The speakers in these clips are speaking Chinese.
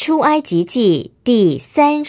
出埃及记第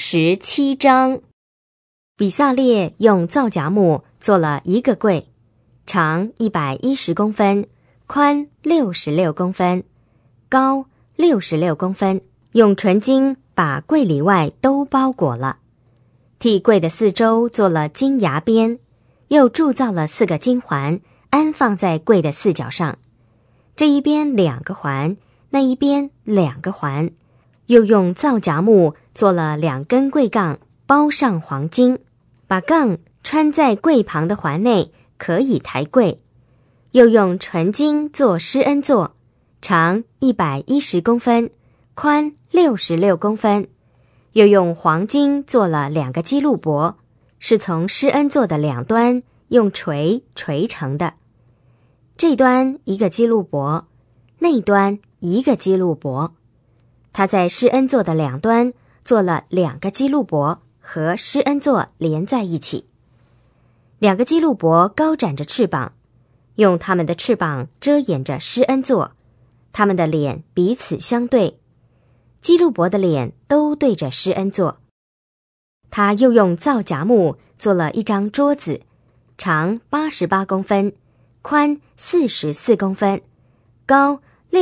37章。比萨列用皂荚木做了一个柜，长110公分，宽66公分，高66公分，用纯金把柜里外都包裹了。替柜的四周做了金牙边，又铸造了4个金环，安放在柜的四角上，这一边2个环，那一边2个环。又用皂荚木做了2根柜杠，包上黄金，把杠穿在柜旁的环内，可以抬柜。又用纯金做施恩座，长110公分，宽66公分。又用黄金做了2个基路伯，是从施恩座的两端用锤锤成的。这端一个基路伯，那端一个基路伯。他在施恩座的两端做了2个基路伯，和施恩座连在一起。2个基路伯高展着翅膀，用他们的翅膀遮掩着施恩座，他们的脸彼此相对，基路伯的脸都对着施恩座。他又用皂荚木做了一张桌子，长88公分，宽44公分，高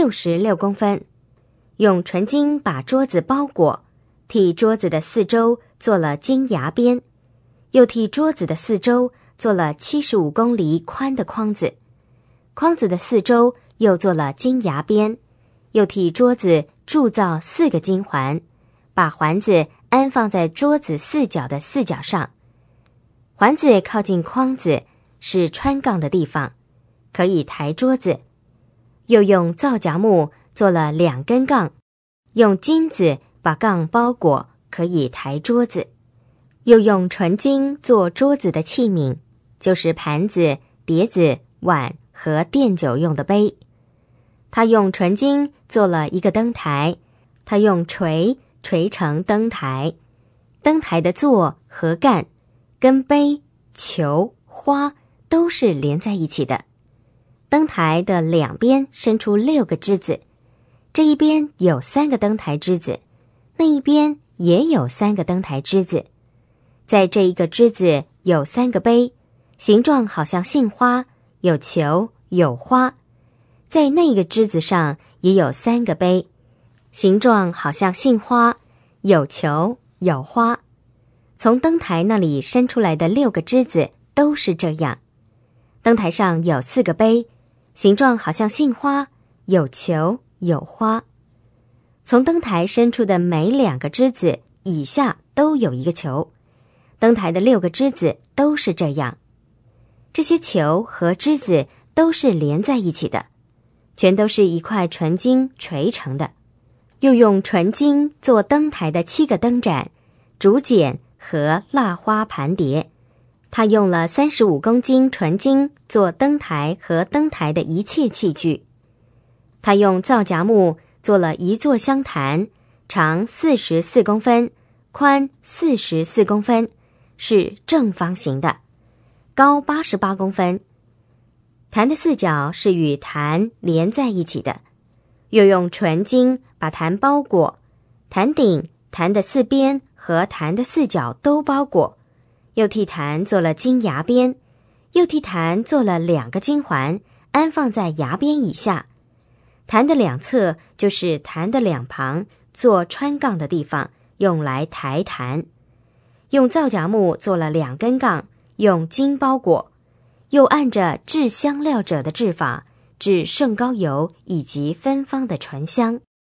66公分。用纯金把桌子包裹，替桌子的四周做了金牙边，又替桌子的四周做了75公厘宽的框子，框子的四周又做了金牙边，又替桌子铸造4个金环，把环子安放在桌子四角的四角上。环子靠近框子，是穿杠的地方，可以抬桌子。又用皂荚木做了2根杠，用金子把杠包裹，可以抬桌子。又用纯金做桌子的器皿，就是盘子、碟子、碗和奠酒用的杯。他用纯金做了一个灯台，他用锤锤成灯台。灯台的座和干跟杯、球、花都是连在一起的。灯台的两边伸出6个枝子，这一边有3个灯台枝子，那一边也有3个灯台枝子。在这一个枝子有3个杯，形状好像杏花，有球有花。在那个枝子上也有3个杯，形状好像杏花，有球有花。从灯台那里伸出来的6个枝子都是这样。灯台上有4个杯，形状好像杏花，有球有花。从灯台伸出的每2个枝子以下都有1个球，灯台的6个枝子都是这样。这些球和枝子都是连在一起的，全都是一块纯金锤成的。又用纯金做灯台的7个灯盏、竹简和蜡花盘碟。他用了35公斤纯金做灯台和灯台的一切器具。他用皂荚木做了1座香坛，长44公分，宽44公分，是正方形的，高88公分。坛的四角是与坛连在一起的，又用纯金把坛包裹，坛顶、坛的4边和坛的4角都包裹。又替坛做了金牙边，又替坛做了2个金环，安放在牙边以下。坛的两侧就是坛的两旁做穿杠的地方，用来抬坛。用皂荚木做了2根杠，用金包裹，又按着制香料者的制法，制圣膏油以及芬芳的醇香。